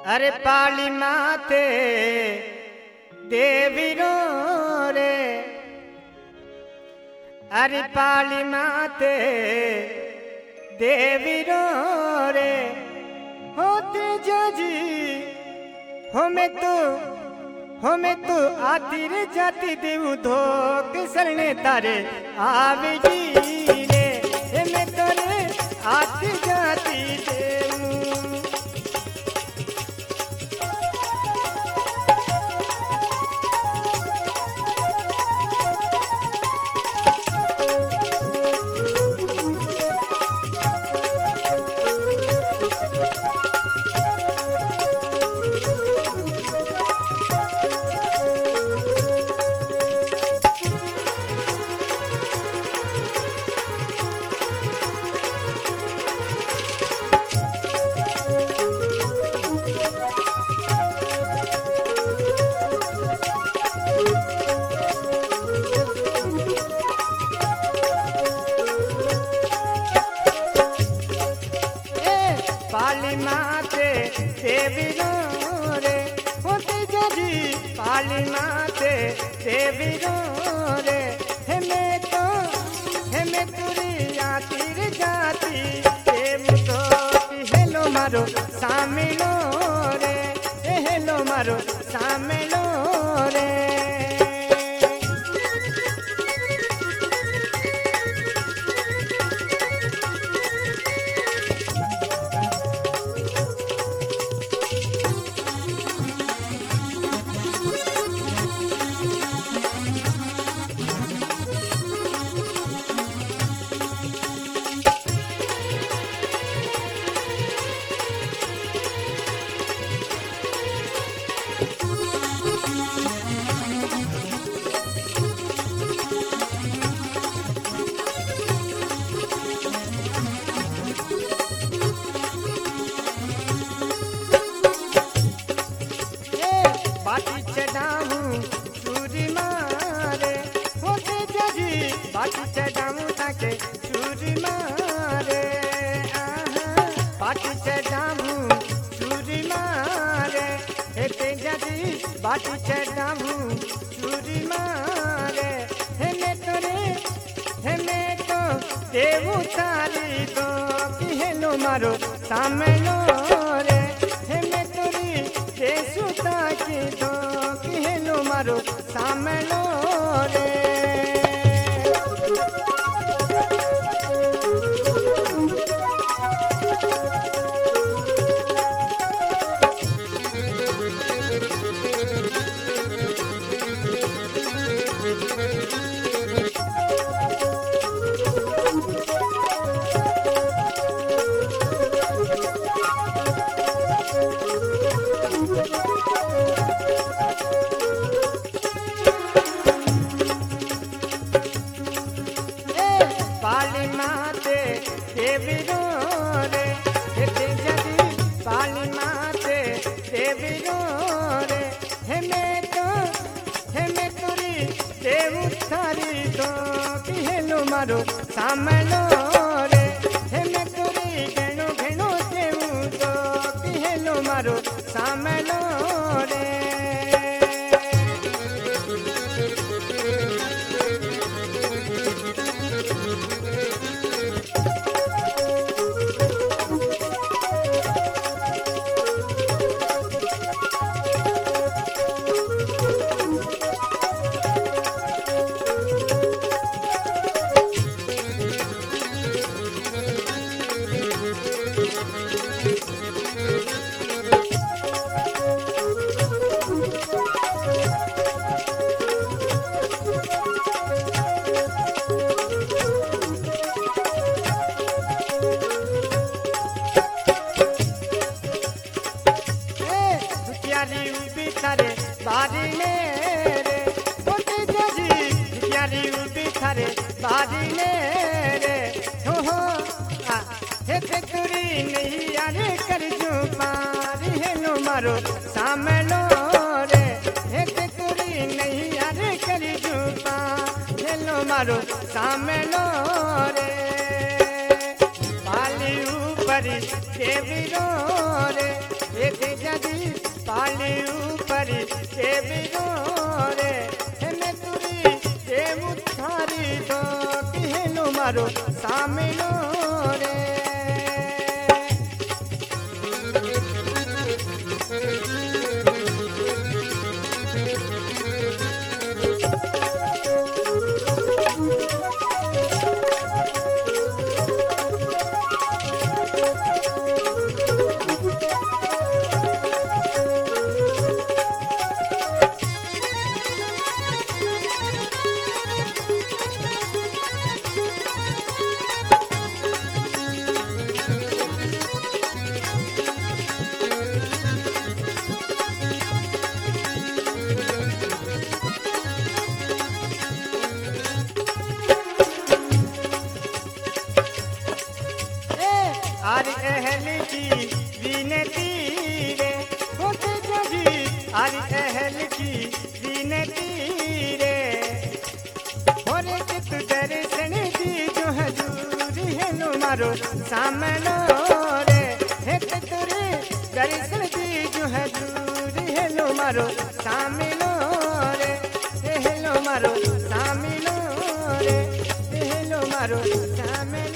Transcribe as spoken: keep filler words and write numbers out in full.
अरे पाली माते देवीरो रे, अरे पाली माते देवीरो रे, होते जाजी हमें तो हमें तो आती रे जाती देव धोक सरने तारे आवेगी रे, हमें तो रे आती जाती देव। पाली माते देवीरो रे, होते जाजी पाली माते देवीरो रे, हमें तो हमें तुरी आती रे जाती देव तो हेलो मारो सामिलो रे, हेलो मारो सामिलो रे। बाटी चढ़ाऊं चूरी मारे, होते जाजी बाटी चढ़ाऊं ताके चूरी मारे, आहा बाटी चढ़ाऊं चूरी मारे, हेते जाजी बाटी चढ़ाऊं चूरी मारे, हेमे तोरे हेमे तो देवू तारी तो कि हेलो मारो सामनो रे, हेमे तोरी देसु ताकी तो कि हेलो मारो सामनो रे। पाली माते देवीरो रे, हेते जाजी पाली माते देवीरो रे, हमें तो हमें तुरी देव थारी तो कि हेलो मारो सामनो रे, हमें तुरी घेनो घेनो देव तो कि हेलो मारो सामनो रे। बारी मेरे होते जाजी प्यारी उल्टी थारे बारी मेरे हो हो हेते तुरी नहीं यारे कर जो पारी हेलो मारो सामनो रे, हेते तुरी नहीं यारे कर जो पा हेलो मारो सामनो रे। पाली ऊपरी देवीरो रे, एक जदी पाली ऊपर के बिगोरे हेमे तुरी के मुठारी दो कहनो मारो सामिलो रे आरी अहल की विनती रे होते जगी आरी अहल की विनती रे होरे चित दर्शन दी जो हजूरी है नो मारो सामनो रे हे तुरे दर्शन दी जो हजूरी है नो मारो सामनो रे हे लो मारो सामनो रे हे लो मारो सामनो